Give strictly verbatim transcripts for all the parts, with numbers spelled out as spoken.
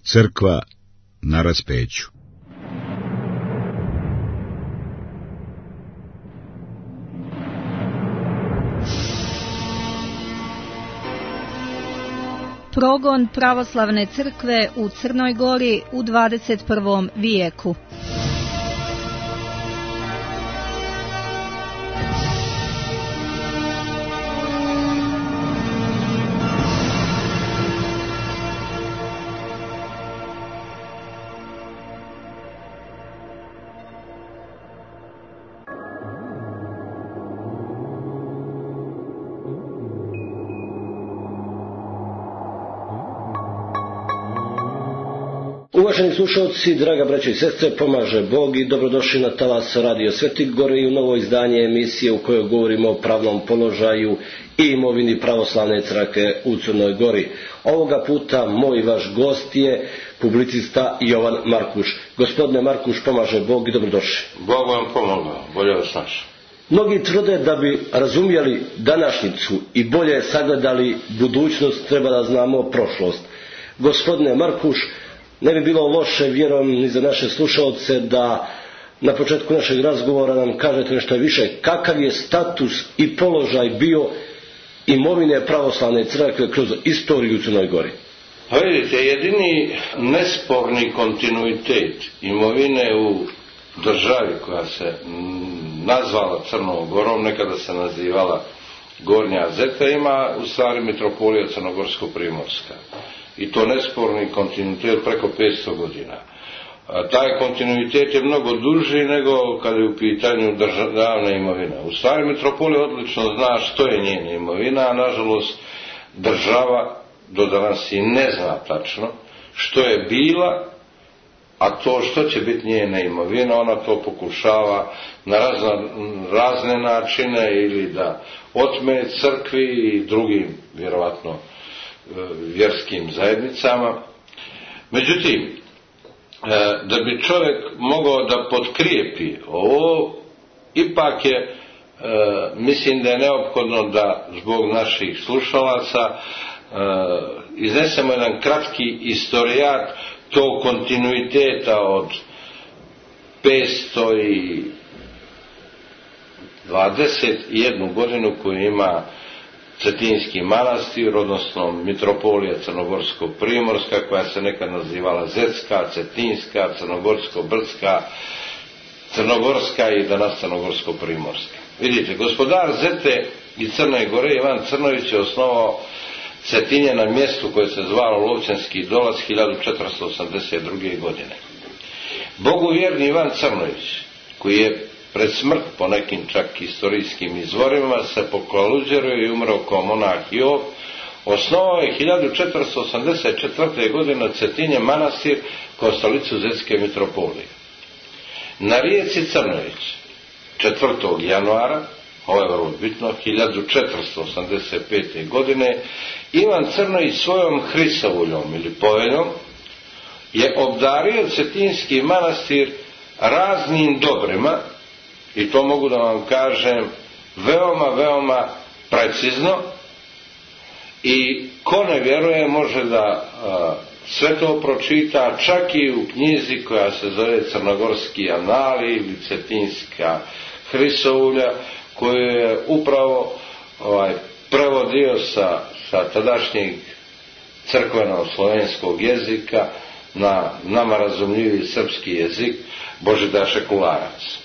Crkva na raspeću. Progon pravoslavne crkve u Crnoj Gori u dvadeset prvom vijeku. Uvaženi slušalci, draga braćo i sestre, pomaže Bog i dobrodošli na talas Radio Svete Gore i u novo izdanje emisije u kojoj govorimo o pravnom položaju i imovini pravoslavne crkve u Crnoj Gori. Ovoga puta moj vaš gost je publicista Jovan Markuš. Gospodine Markuš, pomaže Bog i dobrodošli. Bog vam pomogao, bolje vas našao. Mnogi tvrde da bi razumjeli današnjicu i bolje sagledali budućnost, treba da znamo prošlost. Gospodine Markuš, ne bi bilo loše, vjerujem, ni za naše slušalce, da na početku našeg razgovora nam kažete nešto više. Kakav je status i položaj bio imovine pravoslavne crkve kroz istoriju u Crnoj Gori? Pa vidite, jedini nesporni kontinuitet imovine u državi koja se nazvala Crnom Gorom, nekada se nazivala Gornja Zeta, ima u stvari mitropolija Crnogorsko-Primorska. I to nesporni kontinuitet preko petsto godina. A taj kontinuitet je mnogo duži nego kada je u pitanju državna imovina. U stvari mitropolija odlično zna što je njena imovina, a nažalost država do danas i ne zna tačno što je bila, a to što će biti njena imovina, ona to pokušava na razne, razne načine ili da otme crkvi i drugim, vjerovatno, vjerskim zajednicama. Međutim, da bi čovjek mogao da potkrijepi ovo, ipak je, mislim da je neophodno da zbog naših slušalaca iznesemo jedan kratki istorijat tog kontinuiteta od petsto dvadeset jednu godinu koju ima Cetinski manastir, odnosno mitropolija Crnogorsko-Primorska, koja se nekad nazivala Zetska, Cetinska, Crnogorsko-Brdska, Crnogorska i danas Crnogorsko-Primorska. Vidite, gospodar Zete i Crne Gore Ivan Crnović je osnovao Cetinje na mjestu koje se zvalo Lovćanski Dolac hiljadu četiristo osamdeset druge godine. Bogovjerni Ivan Crnović, koji je pred smrt po nekim čak istorijskim izvorima se pokvaluđerio i umro kao monah Jov, osnovao je hiljadu četiristo osamdeset četvrte godine Cetinje manastir kao stolicu Zetske mitropolije. Na rijeci Crnović četvrtog januara, ovo je vrlo bitno, hiljadu četiristo osamdeset pete godine, Ivan Crnović svojom hrisovuljom ili poveljom je obdario Cetinski manastir raznim dobrima, i to mogu da vam kažem veoma, veoma precizno, i ko ne vjeruje može da a, sve to pročita čak i u knjizi koja se zove Crnogorski anali ili Cetinska hrisovulja, koju je upravo ovaj, prevodio sa, sa tadašnjeg crkveno-slovenskog jezika na nama razumljivi srpski jezik Božidar Šekularac.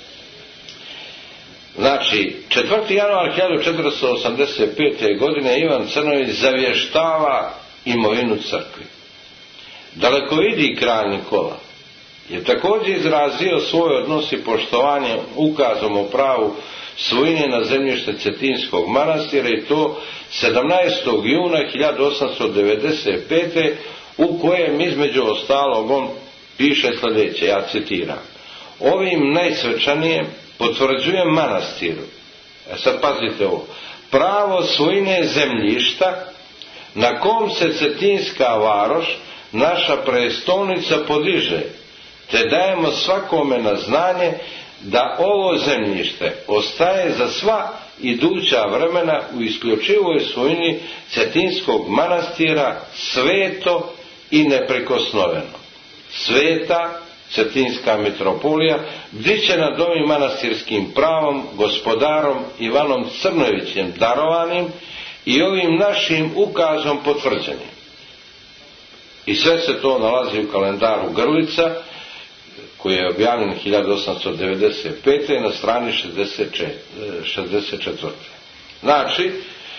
Znači, četvrti januar hiljadu četiristo osamdeset pete godine Ivan Crnović zavještava imovinu crkvi. Dalekovidi kralj Nikola je također izrazio svoj odnos i poštovanje ukazom o pravu svojine na zemljište Cetinskog manastira, i to sedamnaestog juna hiljadu osamsto devedeset pete u kojem između ostalog on piše sljedeće, ja citiram: ovim najsvečanijem potvrđujem manastiru, e sad pazite ovo, pravo svojine zemljišta na kom se Cetinska varoš, naša prestolnica, podiže, te dajemo svakome na znanje da ovo zemljište ostaje za sva iduća vremena u isključivoj svojini Cetinskog manastira sveto i neprikosnoveno. Sveta Cetinska mitropolija bdiće nad ovim manastirskim pravom gospodarom Ivanom Crnojevićem darovanim i ovim našim ukazom potvrđenim. I sve se to nalazi u kalendaru Grlica, koji je objavljen hiljadu osamsto devedeset pete na strani šezdeset četvrte. Znači,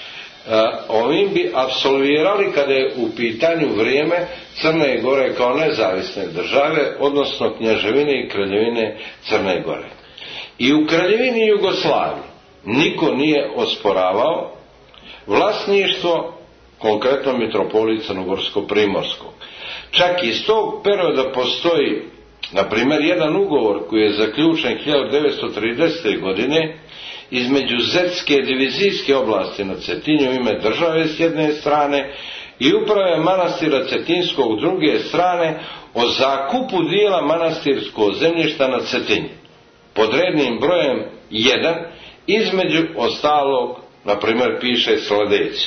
ovim bi apsolvirali kada je u pitanju vrijeme Crne Gore kao nezavisne države, odnosno Kneževine i Kraljevine Crne Gore. I u Kraljevini Jugoslaviji niko nije osporavao vlasništvo konkretno mitropolije Crnogorsko-Primorskog. Čak iz tog perioda postoji, na primjer, jedan ugovor koji je zaključen hiljadu devetsto tridesete godine između Zetske divizijske oblasti na Cetinju u ime države s jedne strane i uprave manastira Cetinskog s druge strane o zakupu dijela manastirskog zemljišta na Cetinju pod rednim brojem jedan, između ostalog, na primjer, piše sljedeće: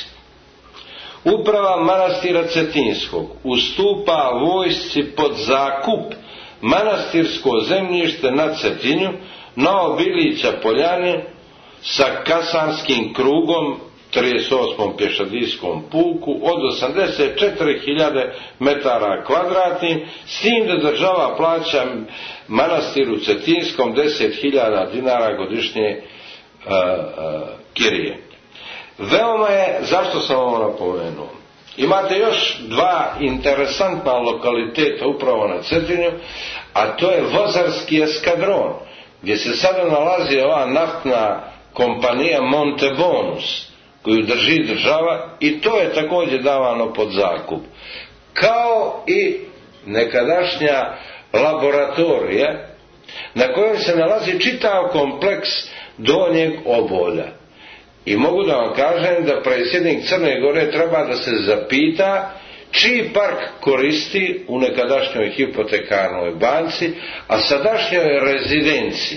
uprava manastira Cetinskog ustupa vojsci pod zakup manastirsko zemljište na Cetinju na Obilića Poljani sa kasanskim krugom trideset osmom pješadijskom puku od osamdeset četiri hiljade metara kvadratnih, s tim da država plaća manastiru Cetinskom deset hiljada dinara godišnje uh, uh, kirije. Veoma je, zašto sam ovo napomenuo? Imate još dva interesantna lokaliteta upravo na Cetinju, a to je Vozarski eskadron, gdje se sada nalazi ova naftna kompanija Montebonus, koju drži država, i to je također davano pod zakup. Kao i nekadašnja laboratorija na kojem se nalazi čitav kompleks Donjeg Obolja. I mogu da vam kažem da predsjednik Crne Gore treba da se zapita čiji park koristi u nekadašnjoj hipotekarnoj banci, a sadašnjoj rezidenciji.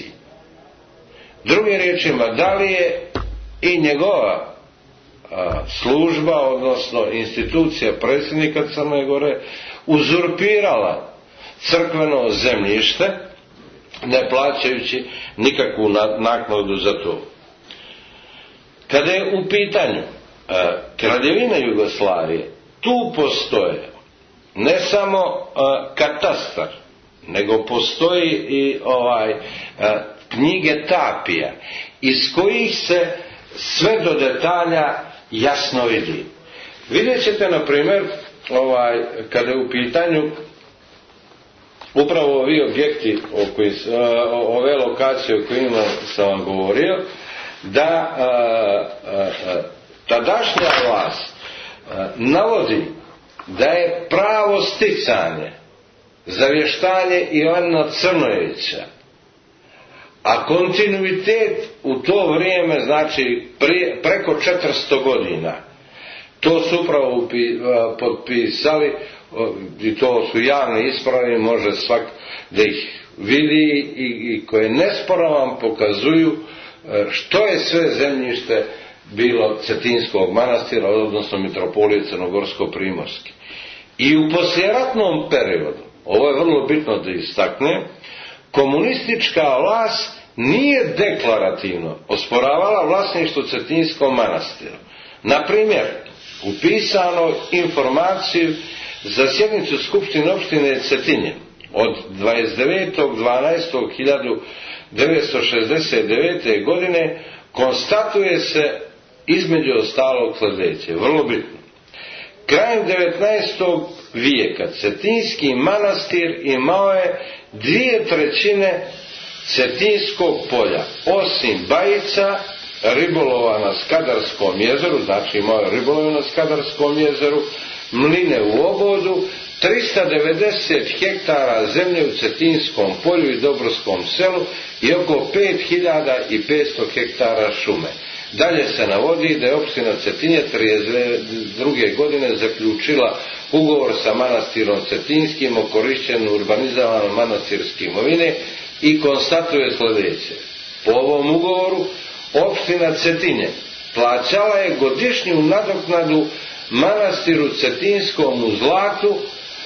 Drugim riječima, da li je i njegova a, služba, odnosno institucija predsjednika Crne Gore, uzurpirala crkveno zemljište, ne plaćajući nikakvu naknadu za to. Kada je u pitanju a, Kraljevina Jugoslavije, tu postoje ne samo a, katastar, nego postoji i ovaj a, knjige tapija, iz kojih se sve do detalja jasno vidi. Vidjet ćete, na primjer, ovaj, kada je u pitanju upravo ovi objekti, o koji, ove lokacije o kojima sam vam govorio, da a, a, a, tadašnja vlast a, navodi da je pravo sticanje zavještanje Ivana Crnojevića, a kontinuitet u to vrijeme, znači prije, preko četiristo godina, to su upravo upi, a, potpisali, i to su javne isprave, može svak da ih vidi, i, i koje nesporno vam pokazuju što je sve zemljište bilo Cetinskog manastira, odnosno mitropolije Crnogorsko-Primorske. I u poslijeratnom periodu, ovo je vrlo bitno da istaknem, komunistička vlast nije deklarativno osporavala vlasništvo Cetinskom manastiru. Na primjer, upisano informaciju za sjednicu Skupštine opštine Cetinje od dvadeset devetog dvanaestog hiljadu devetsto šezdeset devete. godine konstatuje se između ostalog sljedeće, vrlo bitno. Krajem devetnaestog vijeka Cetinski manastir imao je dvije trećine Cetinskog polja, osim Bajica, ribolova na Skadarskom jezeru, znači imao je ribolova na Skadarskom jezeru, mline u Obodu, trista devedeset hektara zemlje u Cetinskom polju i Dobrskom selu i oko pet hiljada petsto hektara šume. Dalje se navodi da je opština Cetinje trideset druge. godine zaključila ugovor sa manastirom Cetinskim o korišćenju urbanizovane manastirske imovine i konstatuje sljedeće. Po ovom ugovoru opština Cetinje plaćala je godišnju nadoknadu manastiru Cetinskom u zlatu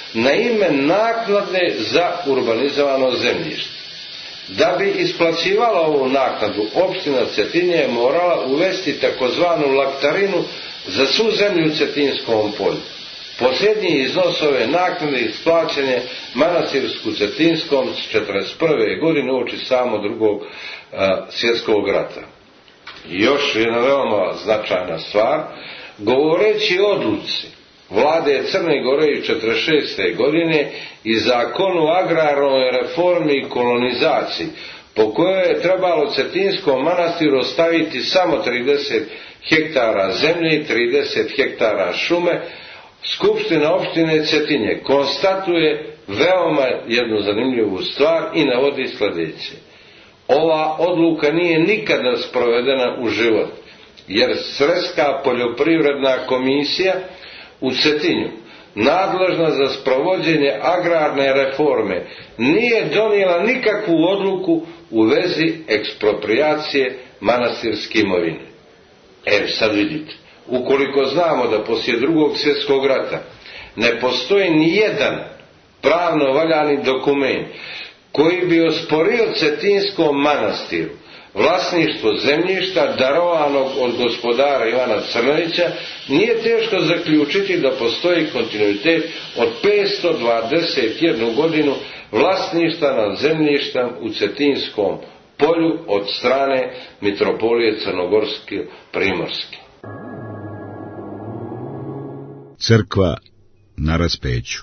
na ime naknade za urbanizovano zemljište. Da bi isplaćivala ovu naknadu, opština Cetinje je morala uvesti takozvanu laktarinu za svu zemlju u Cetinskom polju. Posljednji iznos ove naknade isplaćen je Manastirsku Cetinskom s četrdeset prve godine uoči samo drugog a, svjetskog rata. I još jedna veoma značajna stvar, govoreći o odluci vlade Crne Gore iz četrdeset šeste godine i zakonu o agrarnoj reformi i kolonizaciji, po kojoj je trebalo Cetinskom manastiru ostaviti samo trideset hektara zemlje i trideset hektara šume, Skupština opštine Cetinje konstatuje veoma jednu zanimljivu stvar i navodi sljedeće. Ova odluka nije nikada sprovedena u život, jer Sredska poljoprivredna komisija u Cetinju, nadležna za sprovođenje agrarne reforme, nije donijela nikakvu odluku u vezi eksproprijacije manastirske imovine. E, sad vidite, ukoliko znamo da poslije drugog svjetskog rata ne postoji ni jedan pravno valjani dokument koji bi osporio Cetinskom manastiru vlasništvo zemljišta darovanog od gospodara Ivana Crnovića, nije teško zaključiti da postoji kontinuitet od petsto dvadeset jednu godinu vlasništva nad zemljištem u Cetinskom polju od strane mitropolije Crnogorske Primorske. Crkva na raspeću.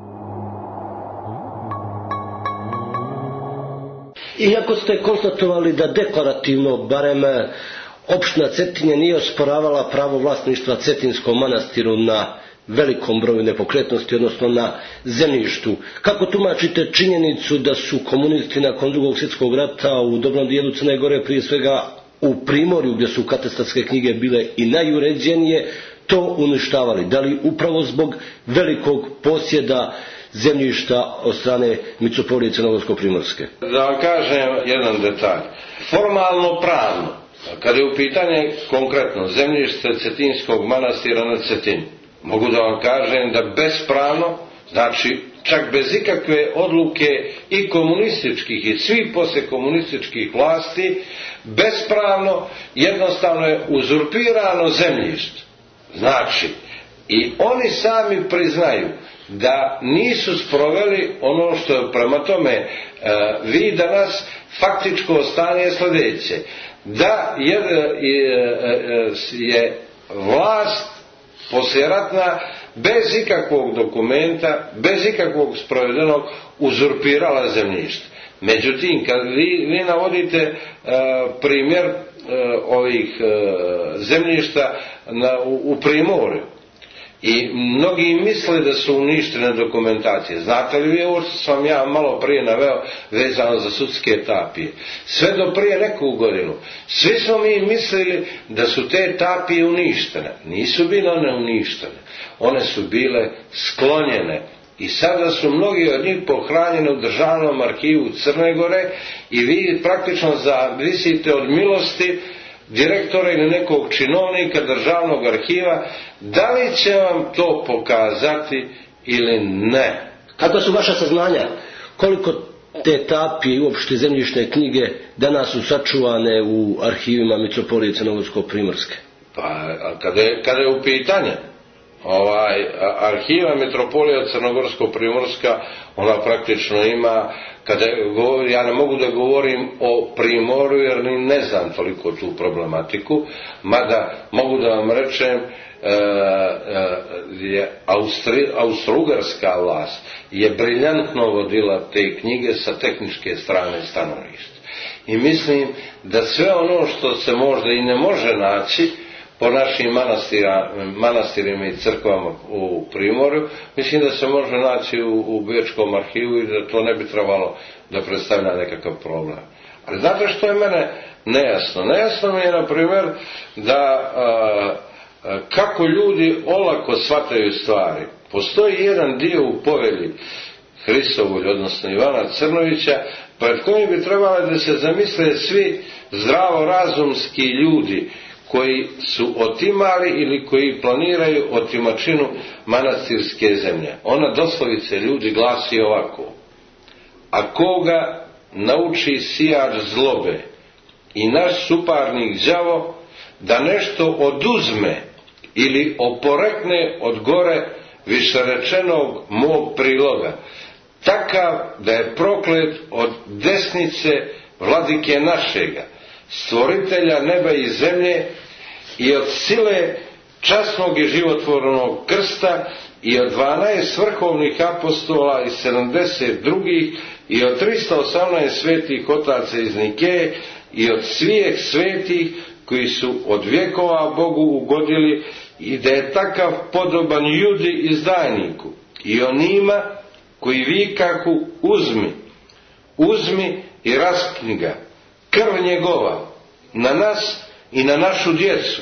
Iako ste konstatovali da deklarativno, barem opština Cetinje nije osporavala pravo vlasništva Cetinskom manastiru na velikom broju nepokretnosti, odnosno na zemljištu, kako tumačite činjenicu da su komunisti nakon drugog svjetskog rata u dobrom dijelu Crne Gore, prije svega u Primorju gdje su katastarske knjige bile i najuređenije, to uništavali? Da li upravo zbog velikog posjeda zemljišta od strane mitropolije Crnogorsko-Primorske? Da vam kažem jedan detalj. Formalno pravno, kada je u pitanje konkretno zemljište Cetinskog manastira na Cetinju, mogu da vam kažem da bespravno, znači čak bez ikakve odluke i komunističkih i svih poslije komunističkih vlasti, bespravno jednostavno je uzurpirano zemljište. Znači, i oni sami priznaju da nisu sproveli ono što je prema tome e, vi danas faktičko stanje je sljedeće, da je, je, je vlast poslijeratna bez ikakvog dokumenta, bez ikakvog sprovedenog uzurpirala zemljište. Međutim, kad vi, vi navodite e, primjer e, ovih e, zemljišta na, u, u Primorju, i mnogi misle da su uništene dokumentacije. Znate li vi ovo što sam ja malo prije naveo vezano za sudske tapije? Sve do prije neku godinu svi smo mi mislili da su te tapije uništene. Nisu bile one uništene. One su bile sklonjene. I sada su mnogi od njih pohranjeni u Državnom arhivu Crne Gore i vi praktično zavisite od milosti direktora ili nekog činovnika Državnog arhiva, da li će vam to pokazati ili ne. Kakva su vaša saznanja? Koliko te tapije i uopšte zemljišne knjige danas su sačuvane u arhivima mitropolije Crnogorsko-Primorske? Pa, kada je, kada je u pitanje ovaj, arhiva mitropolija Crnogorsko-Primorska, ona praktično ima, kada govori, ja ne mogu da govorim o Primorju jer ni ne znam toliko tu problematiku, mada mogu da vam rečem e, e, je Austri, austrougarska vlast je briljantno vodila te knjige sa tehničke strane stanovišta. I mislim da sve ono što se možda i ne može naći po našim manastirima i crkvama u Primorju, mislim da se može naći u, u Bečkom arhivu i da to ne bi trebalo da predstavlja nekakav problem. Ali znate što je mene nejasno? Nejasno mi je, na primjer, da a, a, kako ljudi olako shvataju stvari. Postoji jedan dio u povelji Hristovoj, odnosno Ivana Crnovića, pred kojim bi trebalo da se zamisle svi zdravorazumski ljudi koji su otimali ili koji planiraju otimačinu manastirske zemlje. Ona doslovice ljudi glasi ovako: a koga nauči sijač zlobe i naš suparnik đavo da nešto oduzme ili oporekne od gore višerečenog mog priloga, takav da je proklet od desnice vladike našega, stvoritelja neba i zemlje, i od sile časnog i životvornog krsta, i od dvanaest vrhovnih apostola i sedamdeset drugih, i od tristo osamnaest svetih otaca iz Nikeje, i od svih svetih koji su od vjekova Bogu ugodili, i da je takav podoban judi izdajniku i onima koji vikahu uzmi, uzmi i raspni ga, krv njegova na nas i na našu djecu,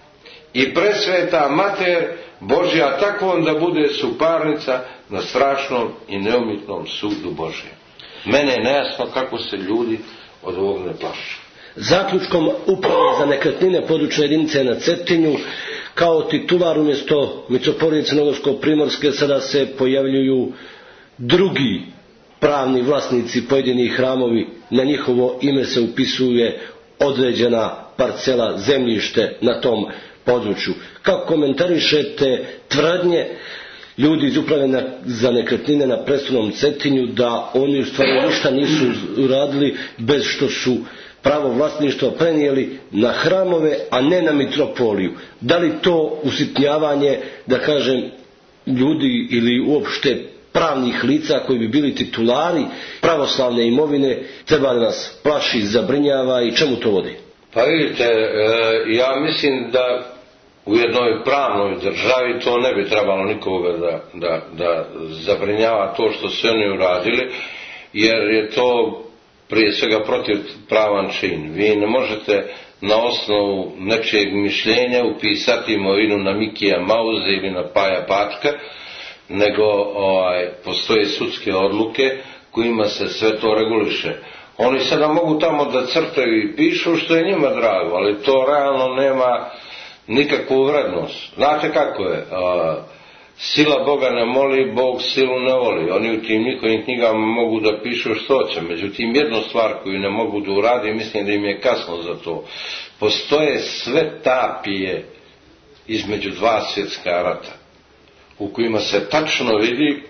i presveta mater Božja takvom da bude suparnica na strašnom i neumitnom sudu Božjem. Mene je nejasno kako se ljudi od ovog ne plašu. Zaključkom uprave za nekretnine područne jedinice na Cetinju kao titular umjesto mitropolije Crnogorsko-primorske sada se pojavljuju drugi pravni vlasnici pojedinih hramovi, na njihovo ime se upisuje određena parcela zemljište na tom području. Kako komentarišete tvrdnje ljudi iz uprave za nekretnine na Prestolnom Cetinju da oni u stvari ništa nisu uradili bez što su pravo vlasništva prenijeli na hramove, a ne na mitropoliju? Da li to usitnjavanje, da kažem, ljudi ili uopšte pravnih lica koji bi bili titulari pravoslavne imovine treba da nas plaši, zabrinjava i čemu to vodi? Pa vidite, ja mislim da u jednoj pravnoj državi to ne bi trebalo nikoga da, da, da zabrinjava to što su oni uradili, jer je to prije svega protivpravan čin. Vi ne možete na osnovu nečijeg mišljenja upisati imovinu na Mikija Mauze ili na Paja Patka, nego ovaj, postoje sudske odluke kojima se sve to reguliše. Oni sada mogu tamo da crtaju i pišu što je njima drago, ali to realno nema nikakvu vrednost. Znate kako je? A, sila Boga ne moli, Bog silu ne voli. Oni u tim njihovim knjigama mogu da pišu što će. Međutim, jednu stvar koju ne mogu da uradi, mislim da im je kasno za to. Postoje sve tapije između dva svjetska rata, u kojima se tačno vidi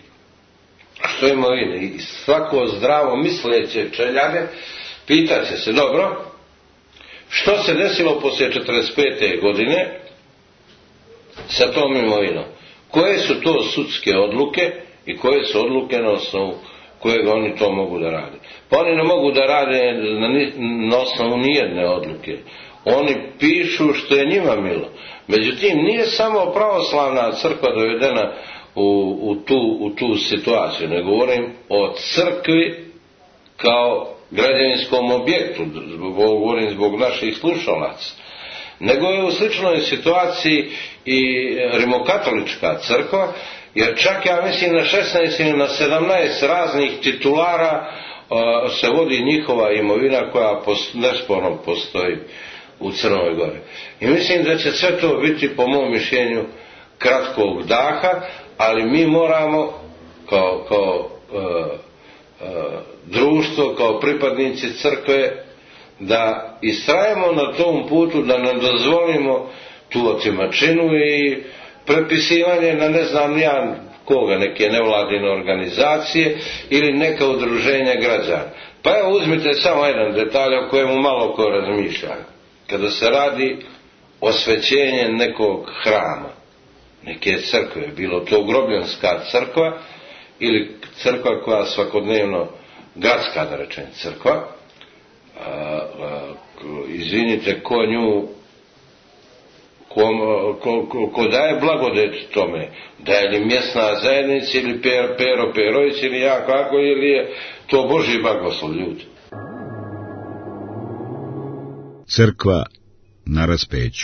što je imovina. I svako zdravo misleće čeljade pitaće se: dobro, što se desilo poslije četrdeset pete godine sa tom imovinom? Koje su to sudske odluke i koje su odluke na osnovu kojega oni to mogu da rade? Pa oni ne mogu da rade na, na osnovu nijedne odluke. Oni pišu što je njima milo. Međutim, nije samo pravoslavna crkva dovedena u, u, tu, u tu situaciju. Ne govorim o crkvi kao građevinskom objektu, zbog, govorim zbog naših slušalaca, nego je u sličnoj situaciji i rimokatolička crkva, jer čak ja mislim na šesnaest ili na sedamnaest raznih titulara uh, se vodi njihova imovina koja post, nesporno postoji u Crnoj Gori. I mislim da će sve to biti, po mom mišljenju, kratkog daha, ali mi moramo kao, kao uh, uh, društvo, kao pripadnici crkve, da istrajemo na tom putu, da ne dozvolimo tu otimačinu i prepisivanje na ne znam ja koga, neke nevladine organizacije ili neka udruženja građana. Pa evo, uzmite samo jedan detalj o kojemu malo ko razmišlja. Kada se radi osvećenje nekog hrama, neke crkve, bilo to grobljanska crkva ili crkva koja svakodnevno, gradska da rečem crkva, a, a, izvinite, ko nju ko, ko, ko, ko daje blagodet tome, daje li mjesna zajednica ili per, Pero Perović ili ja kako, ili je to Božji blagoslov, ljudi? Crkva na raspeću.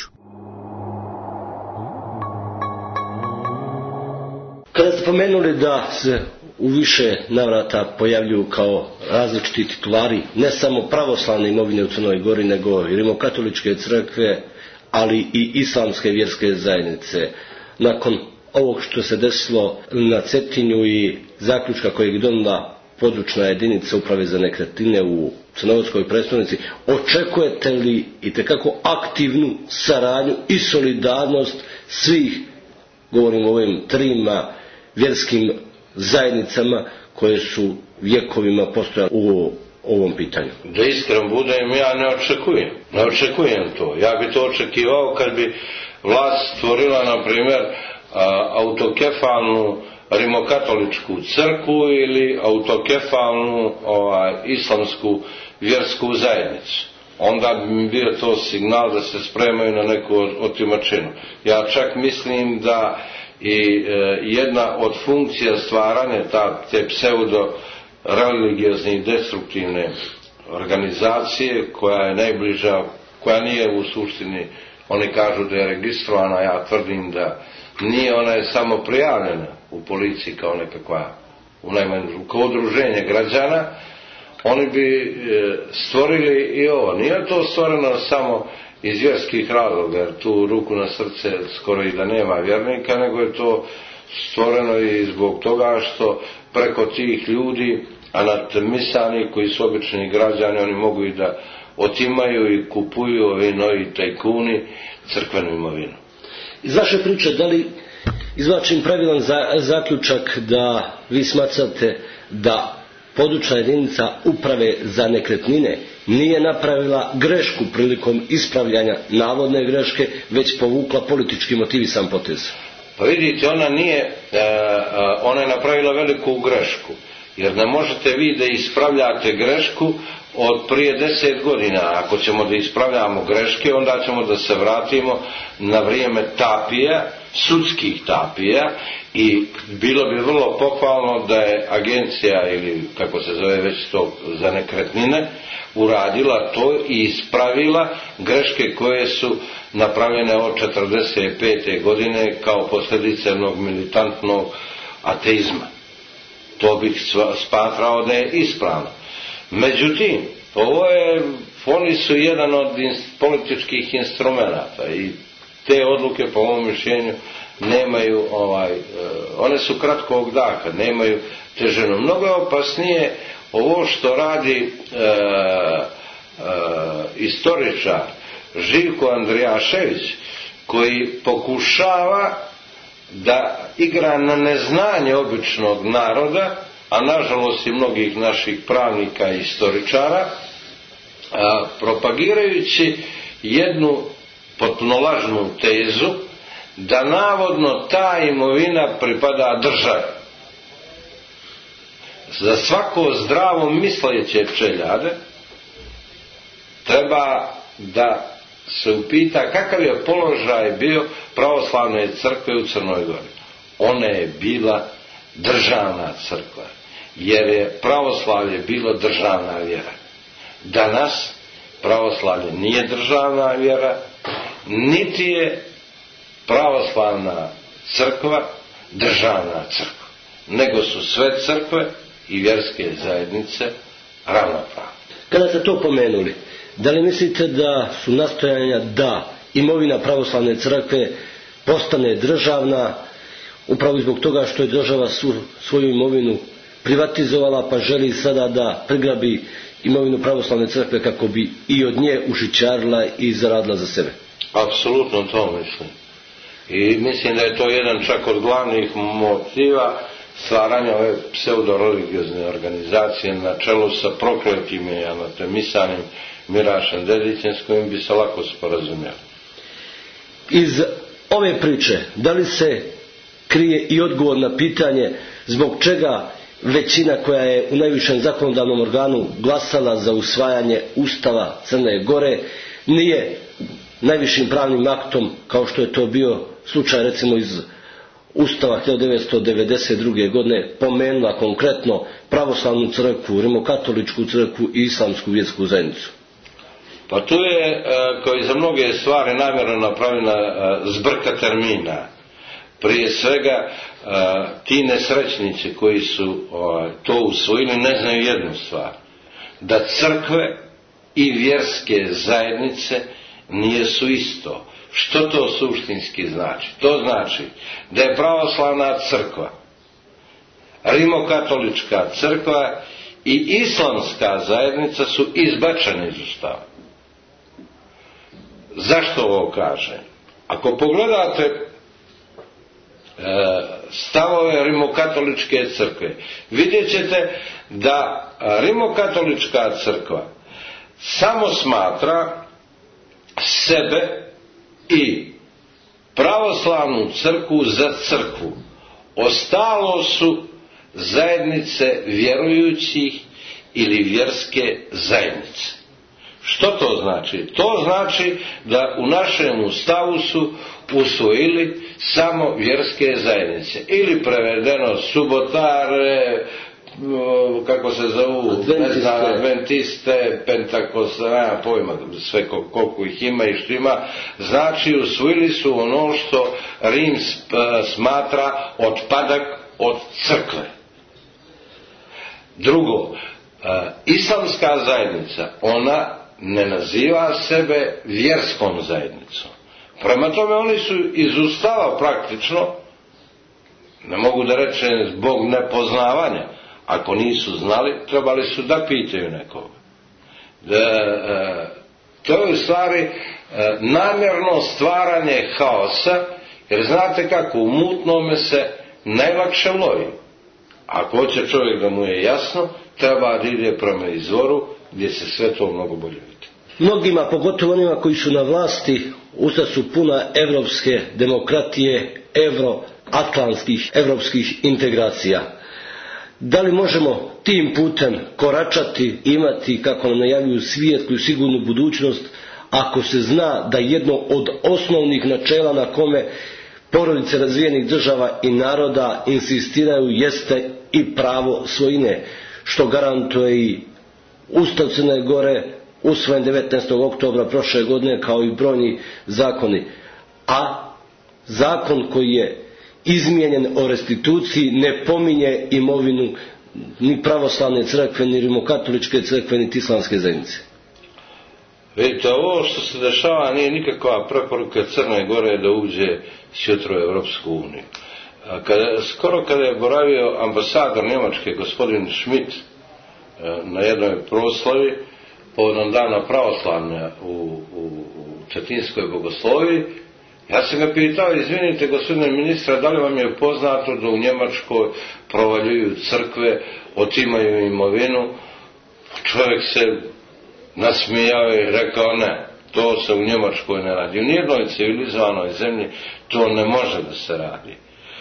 Kada ste pomenuli da se u više navrata pojavljuju kao različiti titulari ne samo pravoslavne imovine u Crnoj Gori, nego i rimokatoličke crkve, ali i islamske vjerske zajednice. Nakon ovog što se desilo na Cetinju i zaključka kojeg donijela područna jedinica uprave za nekretnine u crnogorskoj predstavnici, očekujete li itekako aktivnu saradnju i solidarnost svih, govorim o ovim trima vjerskim zajednicama koje su vjekovima postojale u ovom pitanju? Da iskren budem, ja ne očekujem. Ne očekujem to. Ja bi to očekivao kad bi vlast stvorila, na primjer, autokefalnu rimokatoličku crkvu ili autokefalnu ovaj, islamsku vjersku zajednicu. Onda bi bio to signal da se spremaju na neku otimačinu. Ja čak mislim da i e, jedna od funkcija stvaranja ta, te pseudo religiozne i destruktivne organizacije koja je najbliža, koja nije u suštini, oni kažu da je registrovana, ja tvrdim da nije, ona je samo prijavljena u policiji kao nekakva, u najmanju, kao udruženje građana. Oni bi e, stvorili i ovo. Nije to stvoreno samo iz vjerskih razloga, jer tu ruku na srce skoro i da nema vjernika, nego je to stvoreno i zbog toga što preko tih ljudi, anatemisani koji su obični građani, oni mogu i da otimaju i kupuju ovi novi tajkuni crkvenu imovinu. Iz vaše priče, da li izvlačim pravilan za, zaključak da vi smatrate da područna jedinica uprave za nekretnine nije napravila grešku prilikom ispravljanja navodne greške, već povukla politički motivisan potez? Pa vidite, ona nije, e, ona je napravila veliku grešku, jer ne možete vi da ispravljate grešku od prije deset godina. Ako ćemo da ispravljamo greške, onda ćemo da se vratimo na vrijeme tapija, sudskih tapija, i bilo bi vrlo pohvalno da je agencija, ili kako se zove već to, za nekretnine, uradila to i ispravila greške koje su napravljene od četrdeset pete godine kao posljedice jednog militantnog ateizma. To bih smatrao da je ispravno. Međutim, ovo je, oni su jedan od političkih instrumenata i te odluke, po mom mišljenju, nemaju, ovaj, one su kratkog daha, nemaju težinu. Mnogo je opasnije ovo što radi e, e, istoričar Živko Andrijašević, koji pokušava da igra na neznanje običnog naroda, a nažalost i mnogih naših pravnika i istoričara, a, propagirajući jednu potpuno lažnu tezu da navodno ta imovina pripada državi. Za svako zdravo misleće čeljade treba da se upita kakav je položaj bio pravoslavne crkve u Crnoj Gori. Ona je bila državna crkva, jer je pravoslavlje bilo državna vjera. Danas pravoslavlje nije državna vjera, niti je pravoslavna crkva državna crkva, nego su sve crkve i vjerske zajednice ravnopravne. Kada ste to pomenuli, da li mislite da su nastojanja da imovina pravoslavne crkve postane državna upravo zbog toga što je država su, svoju imovinu privatizovala, pa želi sada da prigrabi imovinu pravoslavne crkve kako bi i od nje ušićarila i zaradila za sebe? Apsolutno to mislim. I mislim da je to jedan čak od glavnih motiva stvaranja ove pseudo-religiozne organizacije na čelu sa prokletim i anatemisanim Mirašem Dedićem, s kojim bi se lako sporazumjeli. Iz ove priče, da li se krije i odgovor na pitanje zbog čega većina koja je u najvišem zakonodavnom organu glasala za usvajanje Ustava Crne Gore nije najvišim pravnim aktom, kao što je to bio slučaj recimo iz Ustava hiljadu devetsto devedeset druge godine, pomenula konkretno pravoslavnu crkvu, rimokatoličku crkvu i islamsku vjersku zajednicu? Pa tu je, kao i za mnoge stvari, namjerno napravljena zbrka termina. Prije svega, ti nesrećnici koji su to usvojili ne znaju jednu stvar, da crkve i vjerske zajednice nijesu isto. Što to suštinski znači? To znači da je pravoslavna crkva, rimokatolička crkva i islamska zajednica su izbačene iz Ustava. Zašto ovo kažem? Ako pogledate e, stavove rimokatoličke crkve, vidjet ćete da rimokatolička crkva samo smatra sebe i pravoslavnu crkvu za crkvu. Ostalo su zajednice vjerujućih ili vjerske zajednice. Što to znači? To znači da u našem ustavu su usvojili samo vjerske zajednice. Ili prevedeno subotare, kako se zovu, adventiste, adventiste pentakoste, nema pojma sve koliko ih ima i što ima. Znači usvojili su ono što Rim smatra otpadak od crkve. Drugo, islamska zajednica, ona ne naziva sebe vjerskom zajednicom. Prema tome oni su iz Ustava praktično, ne mogu da rečem zbog nepoznavanja, ako nisu znali, trebali su da pitaju nekoga. Da, e, to je u stvari e, namjerno stvaranje haosa, jer znate kako, u mutnome se najlakše lovi. Ako hoće čovjek da mu je jasno, treba da ide prema izvoru gdje se sve to mnogo bolje vidi. Mnogima, pogotovo onima koji su na vlasti, usta su puna evropske demokratije, euroatlantskih, evropskih integracija. Da li možemo tim putem koračati, imati, kako nam najavljuju, svijetlu i sigurnu budućnost, ako se zna da jedno od osnovnih načela na kome porodice razvijenih država i naroda insistiraju jeste i pravo svojine, što garantuje i Ustav Crne Gore, usvojen devetnaestog oktobra prošle godine, kao i brojni zakoni. A zakon koji je izmijenjen o restituciji ne pominje imovinu ni pravoslavne crkve, ni rimokatoličke crkve, ni islamske zajednice. Vidite, ovo što se dešava nije nikakva preporuka Crne Gore da uđe sutra u Europsku uniju. Kada, skoro kada je boravio ambasador Njemačke, gospodin Schmidt, na jednoj proslavi povodom dana pravoslavne u, u, u Cetinskoj bogosloviji, ja sam ga pitao, izvinite gospodine ministra, da li vam je poznato da u Njemačkoj provaljuju crkve, otimaju imovinu? Čovjek se nasmijao i rekao ne, to se u Njemačkoj ne radi. U nijednoj civilizovanoj zemlji to ne može da se radi.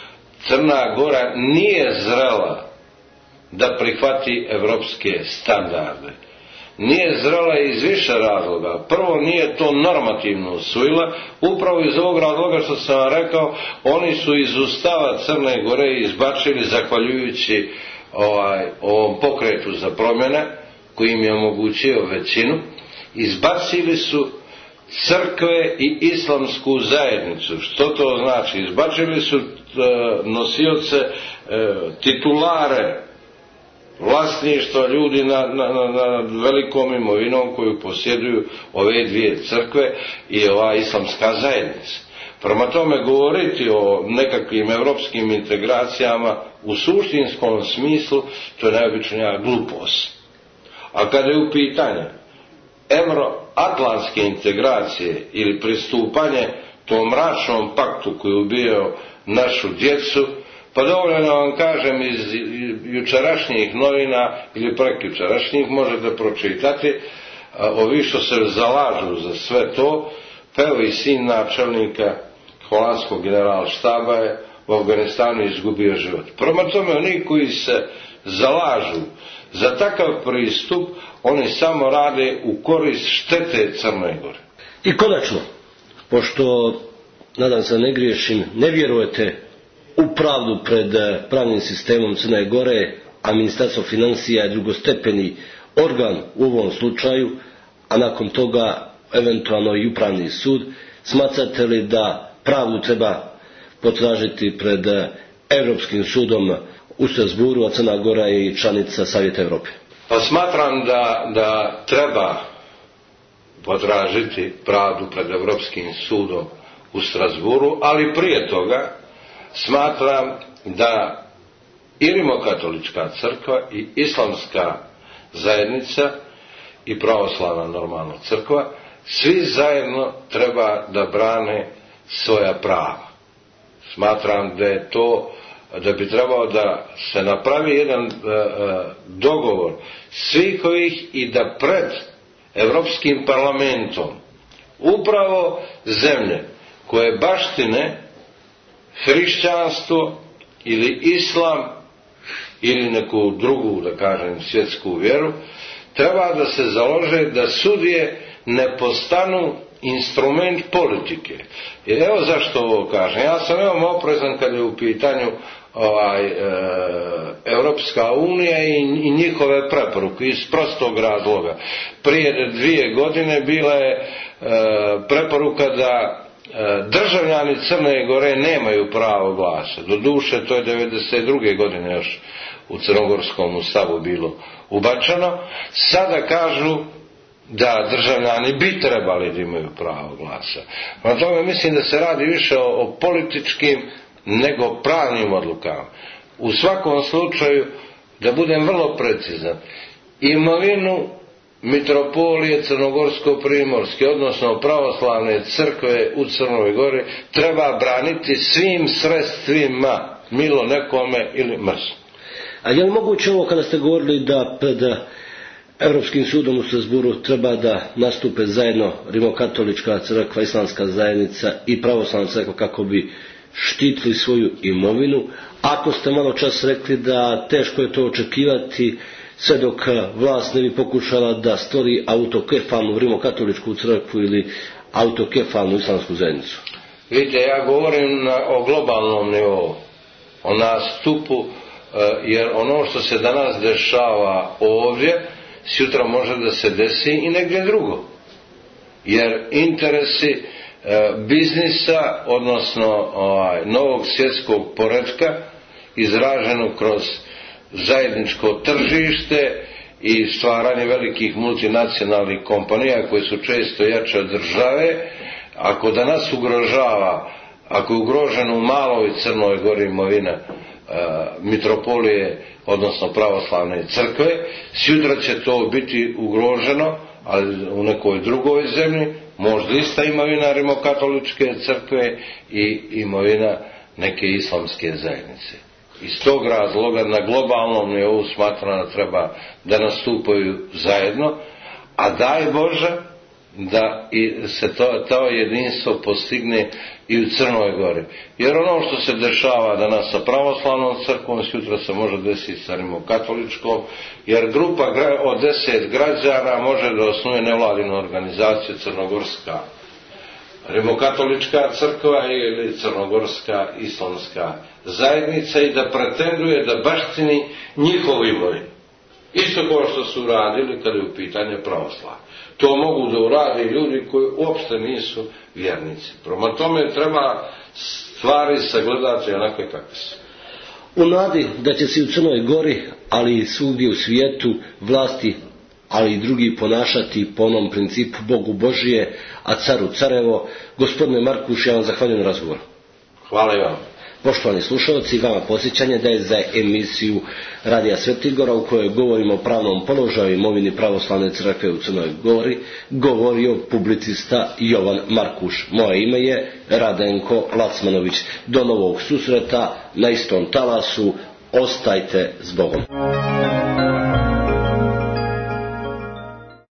Crna Gora nije zrela da prihvati evropske standarde. Nije zrela iz više razloga. Prvo, nije to normativno usvojila, upravo iz ovog razloga što sam vam rekao, oni su iz Ustava Crne Gore izbačili, zahvaljujući ovaj, ovom pokretu za promjene, koji im je omogućio većinu, izbacili su crkve i islamsku zajednicu. Što to znači? Izbačili su e, nosioce, e, titulare vlasništva ljudi na, na, na, na velikom imovinom koju posjeduju ove dvije crkve i ova islamska zajednica. Prema tome, govoriti o nekakvim evropskim integracijama u suštinskom smislu, to je najobičnija glupost. A kada je u pitanju euroatlantske integracije ili pristupanje tom mračnom paktu koji je ubijao našu djecu, pa dovoljno vam kažem iz jučerašnjih novina ili prekjučerašnjih možete pročitati, ovi što se zalažu za sve to, pa evo i sin načelnika holandskog generalštaba je u Afganistanu izgubio život. Prema tome, oni koji se zalažu za takav pristup, oni samo rade u korist štete Crne Gore. I konačno, pošto, nadam se ne griješim, ne vjerujete u pravdu pred pravnim sistemom Crne Gore, a Ministarstvo financija je drugostepeni organ u ovom slučaju, a nakon toga eventualno i upravni sud, smatrate li da pravdu treba potražiti pred Europskim sudom u Strasburu, a Crna Gora je i članica Savjeta Europe? Pa smatram da, da treba potražiti pravdu pred Europskim sudom, u Strasburu, ali prije toga smatram da i rimokatolička crkva i islamska zajednica i pravoslavna normalna crkva, svi zajedno treba da brane svoja prava. Smatram da je to, da bi trebao da se napravi jedan e, e, dogovor svih kojih i da pred Europskim parlamentom upravo zemlje koje baštine hrišćanstvo ili islam ili neku drugu, da kažem, svjetsku vjeru, treba da se založe da sudije ne postanu instrument politike. Jer evo zašto ovo kažem. Ja sam veoma oprezan kad je u pitanju ovaj, e, Europska unija i, i njihove preporuke iz prostog razloga. Prije dvije godine bila je e, preporuka da državljani Crne Gore nemaju pravo glasa. Doduše, to je devedeset druge godine još u crnogorskom ustavu bilo ubačeno. Sada kažu da državljani bi trebali da imaju pravo glasa. Na tome mislim da se radi više o, o političkim nego pravnim odlukama. U svakom slučaju, da budem vrlo precizan, imovinu Mitropolije Crnogorsko-Primorske, odnosno pravoslavne crkve u Crnoj Gori, treba braniti svim sredstvima, milo nekome ili mrsno. A je li moguće ovo kada ste govorili da pred Europskim sudom u Strasburu treba da nastupe zajedno rimokatolička crkva, islamska zajednica i pravoslavna crkva kako bi štitili svoju imovinu? Ako ste malo čas rekli da teško je to očekivati sve dok vlast ne bi pokušala da stvori autokefalnu rimokatoličku crkvu ili autokefalnu islamsku zajednicu. Vidite, ja govorim na, o globalnom nivou, o nastupu, jer ono što se danas dešava ovdje, sutra može da se desi i negdje drugo. Jer interesi e, biznisa, odnosno ovaj, novog svjetskog poretka, izraženo kroz zajedničko tržište i stvaranje velikih multinacionalnih kompanija koje su često jače od države, ako danas ugrožava, ako je ugroženo u maloj Crnoj Gori imovina e, mitropolije, odnosno pravoslavne crkve, sutra će to biti ugroženo, ali u nekoj drugoj zemlji, možda ista imovina rimokatoličke crkve i imovina neke islamske zajednice. Iz tog razloga na globalnom nivou smatram da treba da nastupaju zajedno, a daj Bože da i se to, to jedinstvo postigne i u Crnoj Gori. Jer ono što se dešava danas sa pravoslavnom crkvom, sutra se može desiti sa rimokatoličkom, jer grupa od deset građana može da osnuje nevladinu organizaciju Crnogorska rimokatolička crkva ili Crnogorska islamska zajednica i da pretenduje da baštini njihovu imovinu. Isto kao što su uradili kada je u pitanju pravoslava. To mogu da urade ljudi koji uopšte nisu vjernici. Prema tome treba stvari sagledati onakve kakve su. U nadi da će se u Crnoj Gori, ali i svugdje u svijetu, vlasti, ali i drugi ponašati po onom principu Bogu Božije, a caru carevo, gospodine Markuš, ja vam zahvaljujem na razgovoru. Hvala i vam. Poštovani slušalci, vama podsjećanje da je za emisiju Radija Svetigora u kojoj govorimo o pravnom položaju imovini pravoslavne crkve u Crnoj Gori govorio publicista Jovan Markuš. Moje ime je Radenko Lacmanović. Do novog susreta na istom talasu. Ostajte s Bogom.